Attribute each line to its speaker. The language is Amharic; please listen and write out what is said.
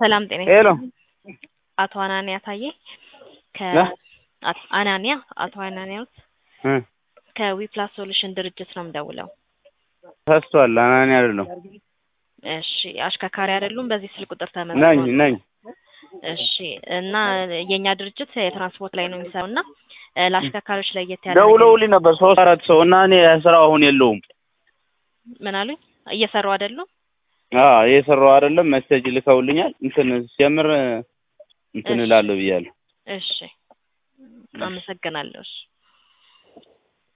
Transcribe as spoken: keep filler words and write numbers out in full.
Speaker 1: ሰላም ጤና
Speaker 2: ሄሎ
Speaker 1: አቶ አናንያ ታዬ ከ አናንያ አቶ አናንያ
Speaker 2: እ
Speaker 1: ከዊፕላስ ሶሉሽን ድርጅት ነው የምደውለው።
Speaker 2: ተስቷል አናንያ አይደለም።
Speaker 1: እሺ አሽከርካሪ አይደሉም በዚህ ስልክ ቁጥር
Speaker 2: ነኝ
Speaker 1: ተመዝግበው?
Speaker 2: ነኝ።
Speaker 1: እሺ እና የኛ ድርጅት የትራንስፖርት ላይ ነው የሚሰራውና ለአሽከርካሪዎች ለየት ያለ
Speaker 2: ደውለውልኝ ነበር ሶስት አራት ሰው እና እኔ ስራው አሁን የለውም።
Speaker 1: ምን አሉኝ? እየሰሩ አይደሉም?
Speaker 2: አዎ እየሰራው አይደለም። ሜሴጅ ልከውልኛል እንትን ሲጀምር እንትን እላለሁ ብያለሁ።
Speaker 1: እሺ አመሰግናለሁ።